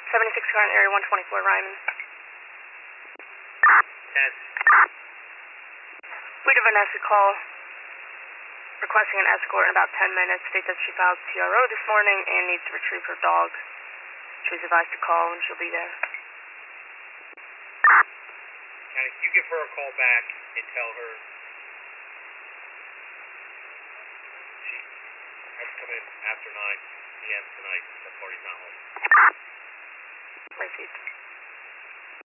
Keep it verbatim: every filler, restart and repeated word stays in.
seventy-six current area one twenty-four, Ryman. ten. We have Vanessa call requesting an escort in about ten minutes. State that she filed T R O this morning and needs to retrieve her dog. She was advised to call and she'll be there. Can you give her a call back and tell her she has to come in after nine p m tonight. The party's not home. Received.